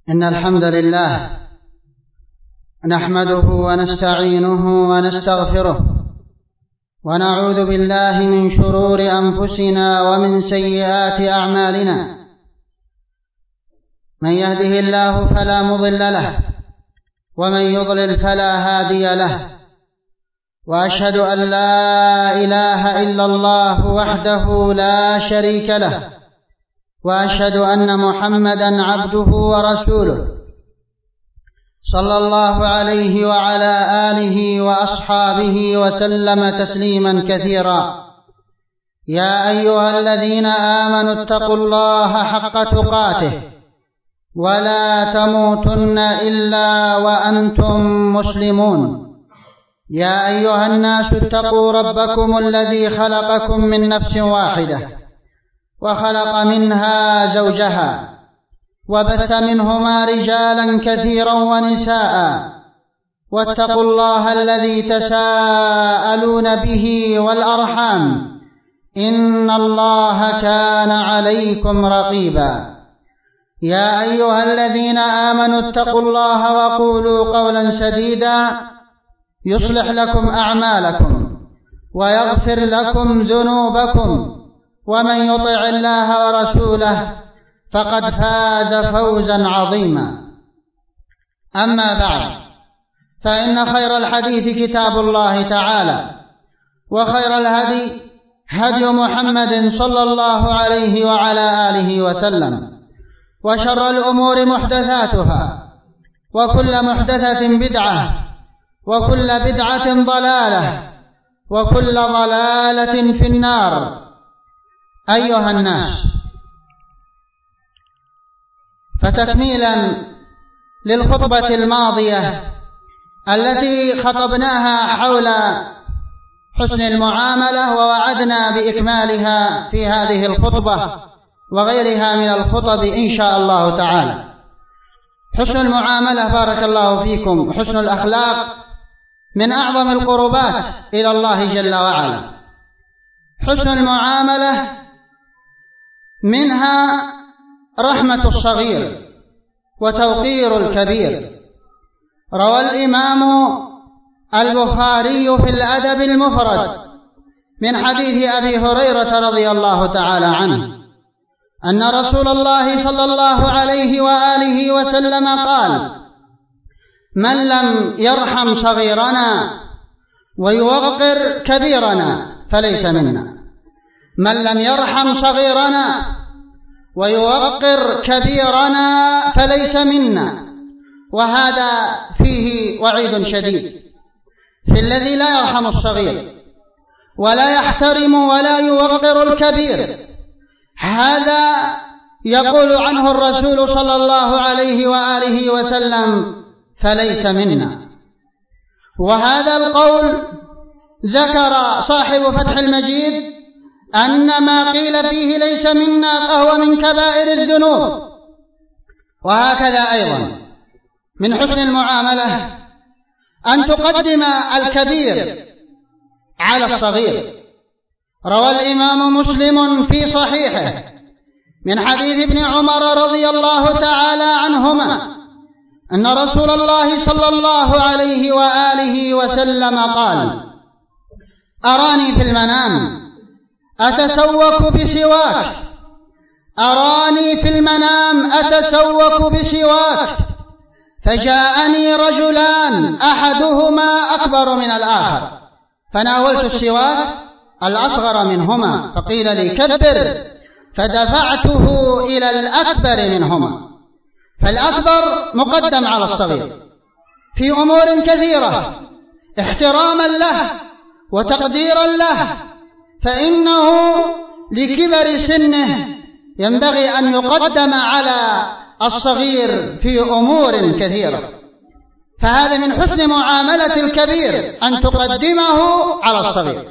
إن الحمد لله نحمده ونستعينه ونستغفره ونعوذ بالله من شرور أنفسنا ومن سيئات أعمالنا. من يهده الله فلا مضل له ومن يضلل فلا هادي له، وأشهد أن لا إله إلا الله وحده لا شريك له، وأشهد أن محمدا عبده ورسوله صلى الله عليه وعلى آله وأصحابه وسلم تسليما كثيرا. يا أيها الذين آمنوا اتقوا الله حق تقاته ولا تموتن إلا وأنتم مسلمون. يا أيها الناس اتقوا ربكم الذي خلقكم من نفس واحدة وخلق منها زوجها وبث منهما رجالا كثيرا ونساء، واتقوا الله الذي تساءلون به والأرحام إن الله كان عليكم رقيبا. يا أيها الذين آمنوا اتقوا الله وقولوا قولا سديدا يصلح لكم أعمالكم ويغفر لكم ذنوبكم، ومن يطع الله ورسوله فقد فاز فوزا عظيما. أما بعد، فإن خير الحديث كتاب الله تعالى، وخير الهدي هدي محمد صلى الله عليه وعلى آله وسلم، وشر الأمور محدثاتها، وكل محدثة بدعة، وكل بدعة ضلالة، وكل ضلالة في النار. أيها الناس، فتكميلا للخطبة الماضية التي خطبناها حول حسن المعاملة، ووعدنا بإكمالها في هذه الخطبة وغيرها من الخطب إن شاء الله تعالى. حسن المعاملة بارك الله فيكم، حسن الأخلاق من أعظم القربات إلى الله جل وعلا. حسن المعاملة منها رحمة الصغير وتوقير الكبير. روى الإمام البخاري في الأدب المفرد من حديث أبي هريرة رضي الله تعالى عنه أن رسول الله صلى الله عليه وآله وسلم قال: من لم يرحم صغيرنا ويوقر كبيرنا فليس منا. من لم يرحم صغيرنا ويوقر كبيرنا فليس منا. وهذا فيه وعيد شديد في الذي لا يرحم الصغير ولا يحترم ولا يوقر الكبير. هذا يقول عنه الرسول صلى الله عليه وآله وسلم: فليس منا. وهذا القول ذكر صاحب فتح المجيد أن ما قيل فيه ليس منا فهو من كبائر الذنوب. وهكذا أيضا من حسن المعاملة أن تقدم الكبير على الصغير. روى الإمام مسلم في صحيحه من حديث ابن عمر رضي الله تعالى عنهما أن رسول الله صلى الله عليه وآله وسلم قال: أراني في المنام أتسوك بسواك، أراني في المنام أتسوك بسواك، فجاءني رجلان أحدهما أكبر من الآخر، فناولت السواك الأصغر منهما فقيل لي كبر، فدفعته إلى الأكبر منهما. فالأكبر مقدم على الصغير في أمور كثيرة احتراما له وتقديرا له، فإنه لكبر سنه ينبغي أن يقدم على الصغير في أمور كثيرة. فهذا من حسن معاملة الكبير أن تقدمه على الصغير.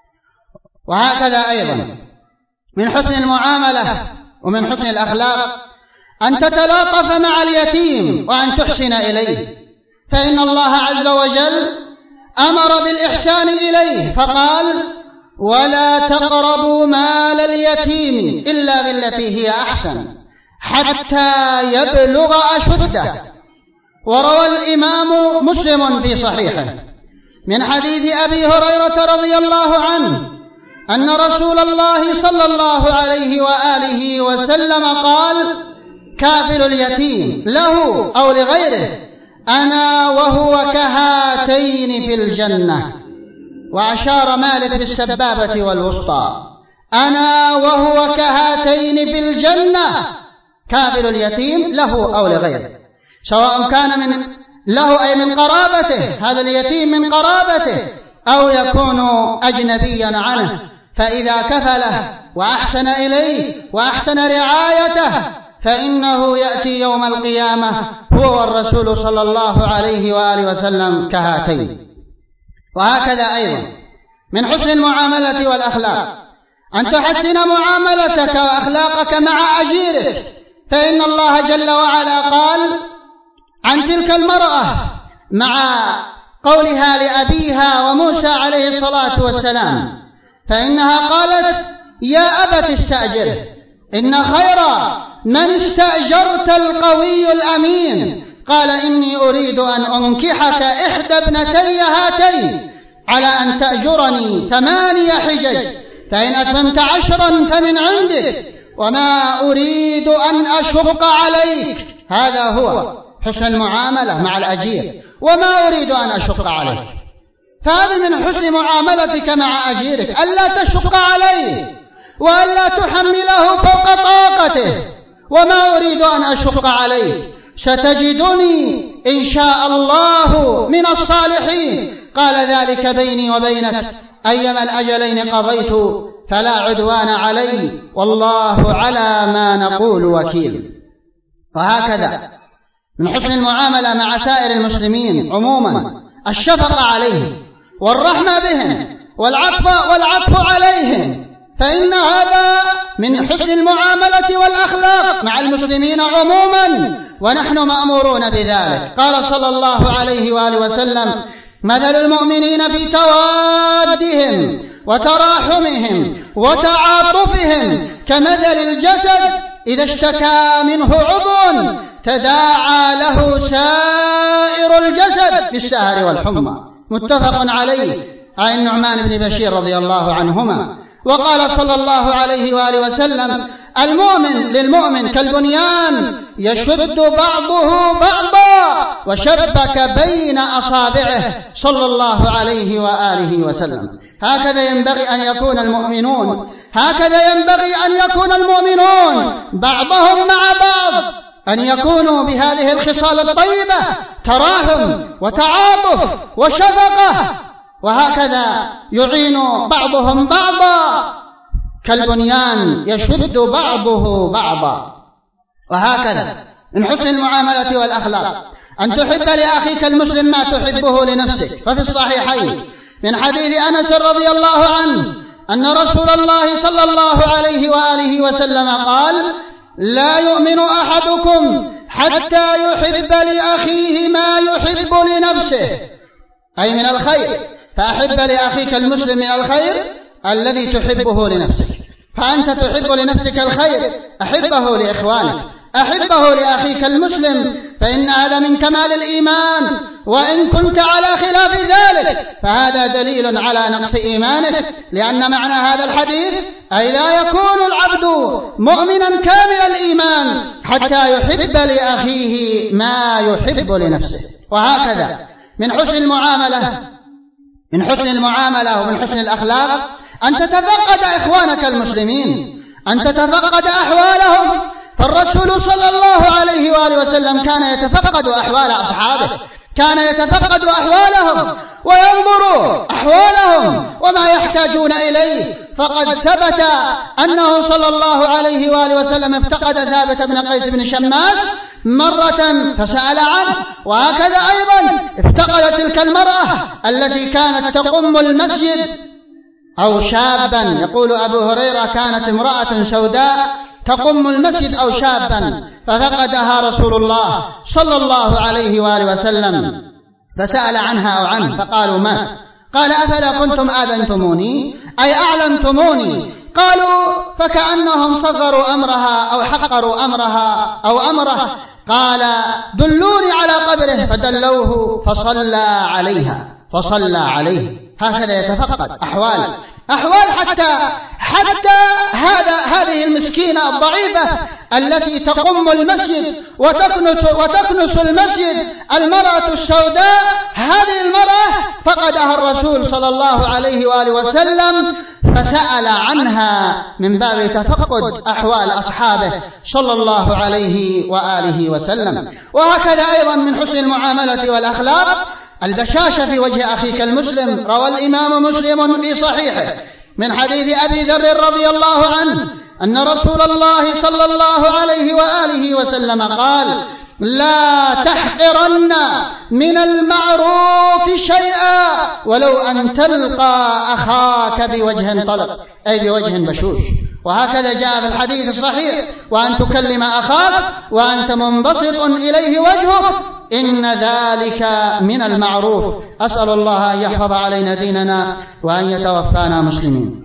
وهكذا أيضا من حسن المعاملة ومن حسن الأخلاق أن تتلاطف مع اليتيم وأن تحسن إليه، فإن الله عز وجل أمر بالإحسان إليه فقال: ولا تقربوا مال اليتيم إلا بالتي هي أحسن، حتى يبلغ أشده. وروى الإمام مسلم في صحيحه من حديث أبي هريرة رضي الله عنه أن رسول الله صلى الله عليه وآله وسلم قال: كافل اليتيم له أو لغيره أنا وهو كهاتين في الجنة. وأشار مالك بالسبابة والوسطى: أنا وهو كهاتين في الجنة. كافل اليتيم له أو لغيره، سواء كان من له أي من قرابته، هذا اليتيم من قرابته، أو يكون أجنبيا عنه، فإذا كفله وأحسن إليه وأحسن رعايته فإنه يأتي يوم القيامة هو والرسول صلى الله عليه وآله وسلم كهاتين. وهكذا أيضا من حسن المعاملة والأخلاق أن تحسن معاملتك وأخلاقك مع أجيرك، فإن الله جل وعلا قال عن تلك المرأة مع قولها لأبيها وموسى عليه الصلاة والسلام، فإنها قالت: يا أبت استأجره إن خير من استأجرت القوي الأمين. قال: إني أريد أن أنكحك إحدى ابنتي هاتين على أن تأجرني 8 حجج، فإن أتممت 10 فمن عندك، وما أريد أن أشق عليك. هذا هو حسن المعاملة مع الأجير، وما أريد أن أشق عليك. فهذا من حسن معاملتك مع أجيرك، ألا تشق عليه وألا تحمله فوق طاقته. وما أريد أن أشق عليه، ستجدني إن شاء الله من الصالحين. قال: ذلك بيني وبينك أيما الأجلين قضيت فلا عدوان علي والله على ما نقول وكيل. وهكذا من حسن المعاملة مع سائر المسلمين عموما الشفقة عليهم والرحمة بهم والعطف عليهم، فإن هذا من حسن المعاملة والأخلاق مع المسلمين عموما، ونحن مأمورون بذلك. قال صلى الله عليه وآله وسلم: مثل المؤمنين في توادهم وتراحمهم وتعاطفهم كمثل الجسد إذا اشتكى منه عضو تداعى له سائر الجسد بالسهر والحمى. متفق عليه عن النعمان بن بشير رضي الله عنهما. وقال صلى الله عليه وآله وسلم: المؤمن للمؤمن كالبنيان يشد بعضه بعضا وشبك بين أصابعه، صلى الله عليه وآله وسلم. هكذا ينبغي أن يكون المؤمنون، هكذا ينبغي أن يكون المؤمنون بعضهم مع بعض، أن يكونوا بهذه الخصال الطيبة: تراحم وتعاطف وشفقة، وهكذا يعين بعضهم بعضا كالبنيان يشد بعضه بعضا. وهكذا من حسن المعاملة والأخلاق أن تحب لأخيك المسلم ما تحبه لنفسك. ففي الصحيحين من حديث أنس رضي الله عنه أن رسول الله صلى الله عليه وآله وسلم قال: لا يؤمن أحدكم حتى يحب لأخيه ما يحب لنفسه، أي من الخير. فأحب لأخيك المسلم من الخير الذي تحبه لنفسك. فأنت تحب لنفسك الخير، أحبه لإخوانك، أحبه لأخيك المسلم، فإن هذا من كمال الإيمان. وإن كنت على خلاف ذلك فهذا دليل على نقص إيمانك، لأن معنى هذا الحديث أي لا يكون العبد مؤمنا كامل الإيمان حتى يحب لأخيه ما يحب لنفسه. وهكذا من حسن المعاملة ومن حسن الأخلاق أن تتفقد إخوانك المسلمين، أن تتفقد أحوالهم. فالرسول صلى الله عليه وآله وسلم كان يتفقد أحوال أصحابه، كان يتفقد أحوالهم وينظر أحوالهم وما يحتاجون إليه. فقد ثبت أنه صلى الله عليه وآله وسلم افتقد ثابت بن قيس بن شماس مرة فسأل عنه، وهكذا أيضا افتقد تلك المرأة التي كانت تقم المسجد، أو شابا، يقول أبو هريرة: كانت امرأة سوداء تقم المسجد أو شابا، ففقدها رسول الله صلى الله عليه وآله وسلم فسأل عنها أو عنه، فقالوا: ما؟ قال: أفلا كنتم آذنتموني، أي أعلمتموني قالوا فكأنهم صغروا أمرها أو حقروا أمرها أو أمره. قال دلوني على قبره فدلوه فصلى عليه. هكذا يتفقد أحوال حتى هذه المسكينة الضعيفة التي تقم المسجد وتكنس المسجد، المرأة السوداء، هذه المرأة فقدها الرسول صلى الله عليه وآله وسلم فسأل عنها من باب تفقد أحوال أصحابه صلى الله عليه وآله وسلم. وهكذا أيضا من حسن المعاملة والأخلاق البشاشة في وجه أخيك المسلم. روى الإمام مسلم في صحيحه من حديث أبي ذر رضي الله عنه أن رسول الله صلى الله عليه وآله وسلم قال لا تحقرن من المعروف شيئا ولو أن تلقى أخاك بوجه طلق، أي بوجه بشوش. وهكذا جاء في الحديث الصحيح وأن تكلم أخاك وأنت منبسط إليه وجهك إن ذلك من المعروف. أسأل الله أن يحفظ علينا ديننا وأن يتوفانا مسلمين.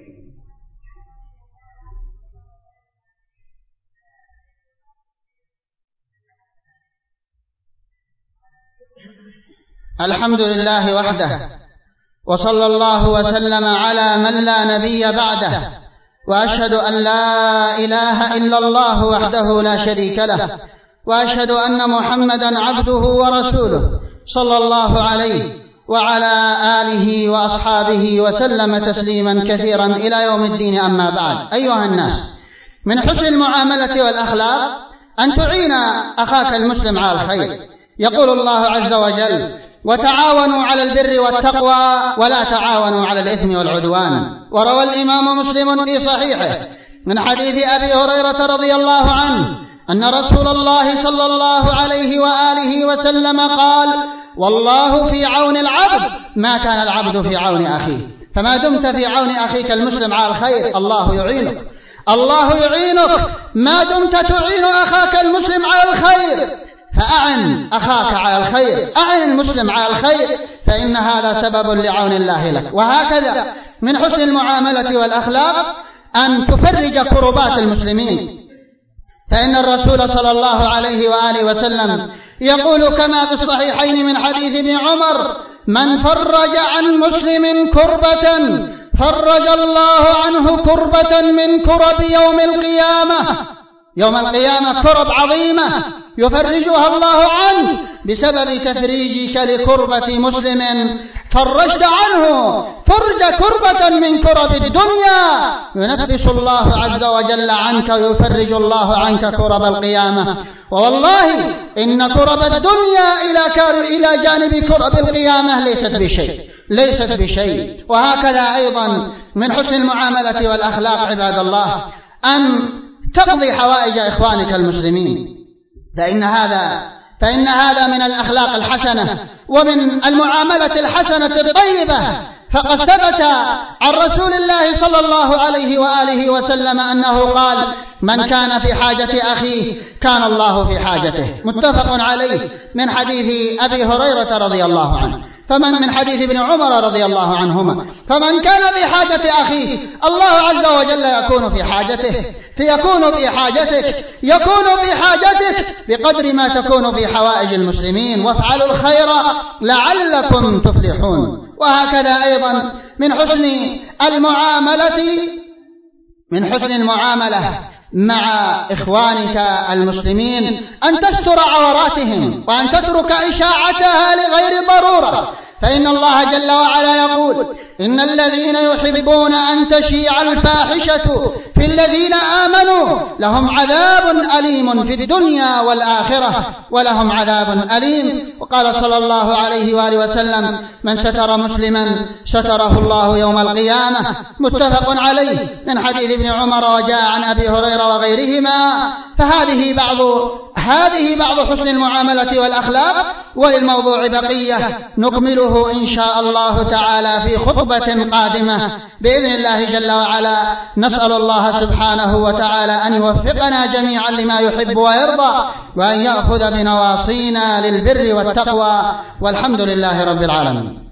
الحمد لله وحده، وصلى الله وسلم على من لا نبي بعده، وأشهد أن لا إله إلا الله وحده لا شريك له، وأشهد أن محمدا عبده ورسوله صلى الله عليه وعلى آله وأصحابه وسلم تسليما كثيرا إلى يوم الدين. أما بعد، أيها الناس، من حسن المعاملة والأخلاق أن تعين أخاك المسلم على الخير. يقول الله عز وجل وتعاونوا على البر والتقوى ولا تعاونوا على الإثم والعدوان. وروى الإمام مسلم في صحيحه من حديث أبي هريرة رضي الله عنه أن رسول الله صلى الله عليه وآله وسلم قال والله في عون العبد ما كان العبد في عون أخيه. فما دمت في عون أخيك المسلم على الخير الله يعينك ما دمت تعين أخاك المسلم على الخير. فأعن أخاك على الخير، أعن المسلم على الخير، فإن هذا سبب لعون الله لك. وهكذا من حسن المعاملة والأخلاق أن تفرج كربات المسلمين، فإن الرسول صلى الله عليه وآله وسلم يقول كما في الصحيحين من حديث ابن عمر من فرج عن مسلم كربة فرج الله عنه كربة من كرب يوم القيامة كرب عظيمة يفرجها الله عنه بسبب تفريجك لكربة مسلم فرجت عنه فرج كربة من كرب الدنيا ينفس الله عز وجل عنك ويفرج الله عنك كرب القيامة. ووالله إن كرب الدنيا إلى جانب كرب القيامة ليست بشيء. وهكذا أيضا من حسن المعاملة والأخلاق عباد الله أن تقضي حوائج إخوانك المسلمين، فإن هذا من الأخلاق الحسنة ومن المعاملة الحسنة الطيبة. فقد ثبت عن رسول الله صلى الله عليه وآله وسلم أنه قال من كان في حاجة أخيه كان الله في حاجته، متفق عليه من حديث أبي هريرة رضي الله عنه. من حديث ابن عمر رضي الله عنهما فمن كان في حاجة أخيه الله عز وجل يكون في حاجتك بقدر ما تكون في حوائج المسلمين. وافعلوا الخير لعلكم تفلحون. وهكذا أيضا من حسن المعاملة مع إخوانك المسلمين أن تستر عوراتهم وأن تترك إشاعتها لغير ضرورة. فإن الله جل وعلا يقول إن الذين يحبون أن تشيع الفاحشة في الذين آمنوا لهم عذاب أليم في الدنيا والآخرة ولهم عذاب أليم. وقال صلى الله عليه وآله وسلم من ستر مسلما ستره الله يوم القيامة، متفق عليه من حديث ابن عمر وجاء عن أبي هريرة وغيرهما. فهذه بعض حسن المعاملة والأخلاق، وللموضوع بقية نكمله إن شاء الله تعالى في خطبة قادمة بإذن الله جل وعلا. نسأل الله سبحانه وتعالى أن يوفقنا جميعا لما يحب ويرضى وأن يأخذ بنواصينا للبر والتقوى، والحمد لله رب العالمين.